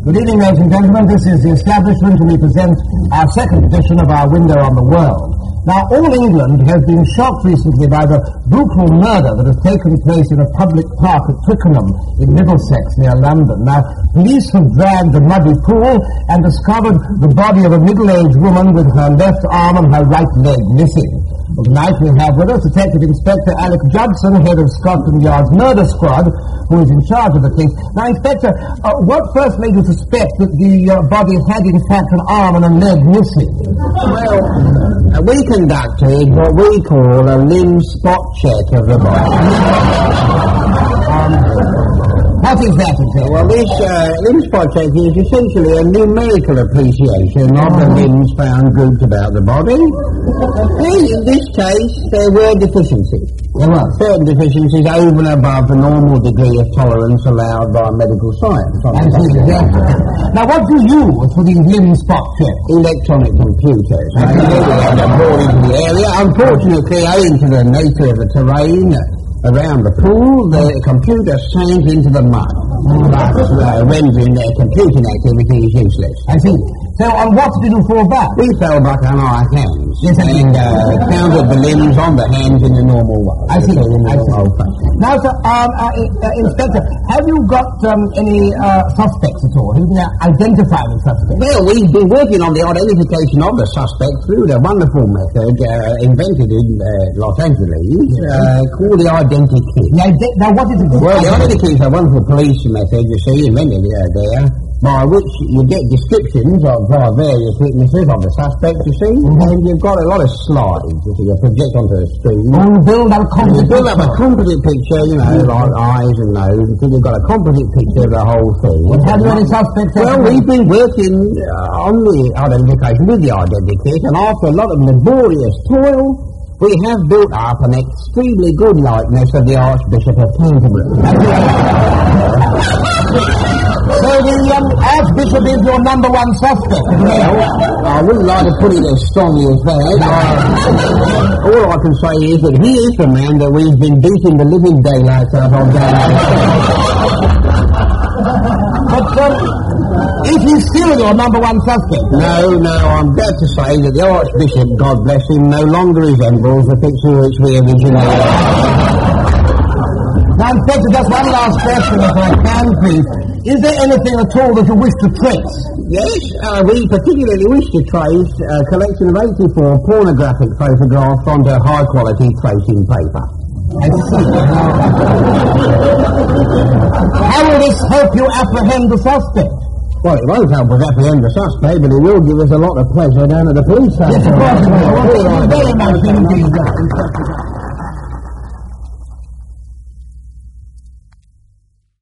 Good evening, ladies and gentlemen. This is the establishment, and we present our second edition of our Window on the World. Now, all England has been shocked recently by the brutal murder that has taken place in a public park at Twickenham in Middlesex near London. Now, police have dragged a muddy pool and discovered the body of a middle-aged woman with her left arm and her right leg missing. Well, tonight we have with us Detective Inspector Alec Judson, head of Scotland Yard's Murder Squad, who is in charge of the case. Now, Inspector, what first made you suspect that the body had in fact an arm and a leg missing? Well, we conducted what we call a limb spot check of the body. What is that exactly? Well, this limb spot check is essentially a numerical appreciation of the limbs found grouped about the body. In this case, there were deficiencies. There were? Certain deficiencies over and above the normal degree of tolerance allowed by medical science. Now, what do you use for these limb spot checks? Electronic computers. We had to brought into the area. Unfortunately, owing to the nature of the terrain around the pool, the computer sank into the mud, thus rendering their computing activity useless. I see. So, what did you fall back? We fell back on our hands Yes, and counted the limbs on the hands in the normal way. I see. Old-fashioned. Now, sir, Inspector, have you got any suspects at all? Have you been identifying the suspects? Well, we've been working on the identification of the suspect through the wonderful method invented in Los Angeles called the identikit. Now, what is it? Well, the identikit is a wonderful police method, you see, invented there, by which you get descriptions of various witnesses of the suspect, you see, and you've got a lot of slides, you see, you project onto the screen. You build up a composite picture, you know, like eyes and nose, until you've got a composite picture of the whole thing. Have you any suspects? Well, we've been working on the identification with the identikit, and after a lot of laborious toil, we have built up an extremely good likeness of the Archbishop of Canterbury. So the Archbishop is your number one suspect? Well, I wouldn't like to put it as strongly as that. All I can say is that he is the man that we've been beating the living daylights out of down. But is he still your number one suspect? No, I'm glad to say that the Archbishop, God bless him, no longer resembles the picture which we originated. Now, Inspector, just one last question, if I can, please. Is there anything at all that you wish to trace? Yes, we particularly wish to trace a collection of 84 pornographic photographs onto high-quality tracing paper. I see. How will this help you apprehend the suspect? Well, it won't help us apprehend the suspect, but it will give us a lot of pleasure down at the police station. Yes, of course it will. Thank you very much indeed.